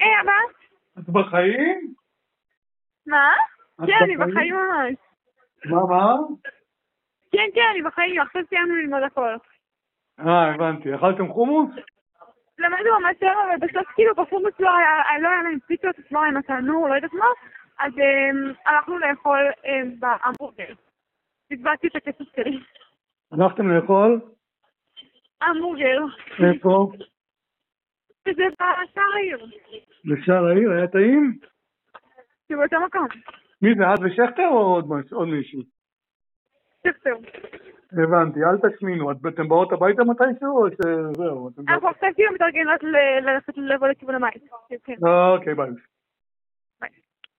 היי, אבא. את בחיים? מה? את כן, אני בחיים? בחיים ממש. מה? כן, אני בחיים, עכשיו סיימנו ללמוד הכל. הבנתי. אכלתם חומוס? למדנו ממש טוב, אבל בסוף כאילו בחומוס לא היה להם פיצות, לא היה להם התנור, לא יודעת מה, אז הלכנו לאכול בהמבורגר. הצבעתי את הכסף שלי. הלכתם לאכול? המבורגר. איפה? שזה בשער העיר. בשער העיר? היה טעים? זה באותו מקום. מי זה? את ושכטר או עוד מישהו? שכתר. הבנתי, אל תשמינו. אתם באות הביתה מתישהו או שזהו? אנחנו עכשיו כאילו מתארגנות ללכת לבוא לכיוון הבית. אוקיי, ביי.